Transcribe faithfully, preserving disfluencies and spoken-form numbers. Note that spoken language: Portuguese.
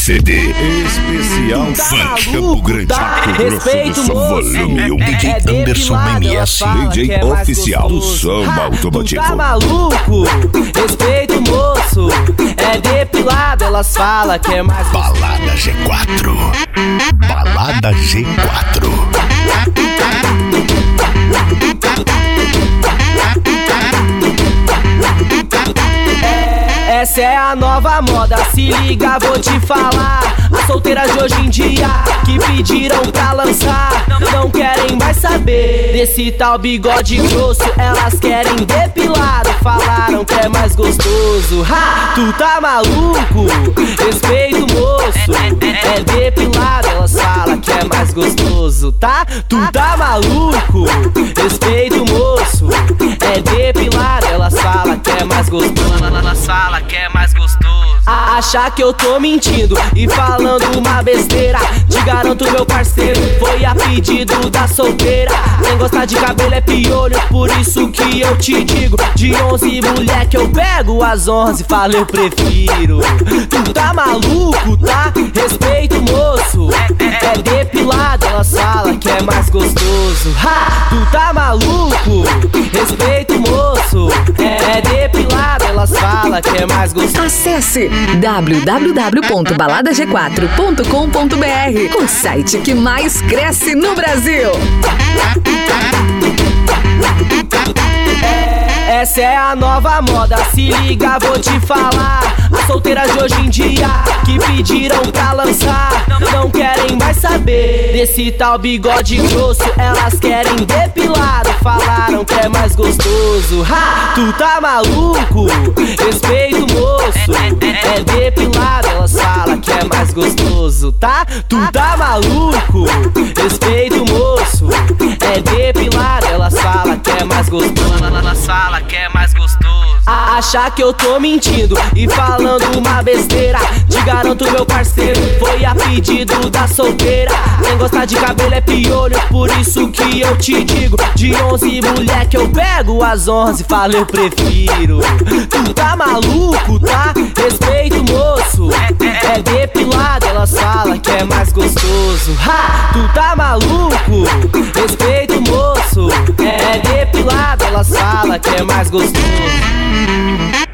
C D especial Funk Campo Grande, Mato Grosso do Sul, volume um. D J Anderson M S, D J oficial do samba automotivo. Tá maluco? Respeita o moço. É depilado, elas falam que é mais gostoso. Balada G quatro. Balada G quatro. Essa é a nova moda, se liga, vou te falar. As solteiras de hoje em dia que pediram pra lançar não querem mais saber desse tal bigode grosso. Elas querem depilado, falaram que é mais gostoso. Ha! Tu tá maluco? Respeita o moço. É depilado, elas falam que é mais gostoso, tá? Tu tá maluco? Respeita o moço. É depilado, elas falam que é mais gostoso. Elas falam que é mais gostoso. Achar que eu tô mentindo e falando uma besteira. Te garanto, meu parceiro, foi a pedido da solteira. Quem gosta de cabelo é piolho, por isso que eu te digo. De onze mulher que eu pego, as onze fala eu prefiro. Tu tá maluco, tá? Respeita o moço. É depilado, elas falam que é mais gostoso. Ha! Tu tá maluco? Respeita o moço. É depilado, elas falam que é mais gostoso. Acesse w w w ponto balada g quatro ponto com ponto b r, o site que mais cresce no Brasil. Essa é a nova moda, se liga, vou te falar. As solteiras de hoje em dia que pediram pra lançar não querem mais saber desse tal bigode grosso. Elas querem depilado, falaram que é mais gostoso. Ha! Tu tá maluco? Respeita o moço. É depilado, elas falam que é mais gostoso, tá? Tu tá maluco? Respeita o moço. É depilado, elas falam que é mais gostoso. Elas falam que é mais gostoso. Achar que eu tô mentindo e falando uma besteira. Te garanto, meu parceiro, foi a pedido da solteira. Quem gosta de cabelo é piolho, por isso que eu te digo. De onze mulher que eu pego, as onze fala eu prefiro. Tu tá maluco, tá? Respeita o moço. É depilado, elas falam que é mais gostoso. Ha! Tu tá maluco? Respeita o moço. É depilado, elas falam que é mais gostoso.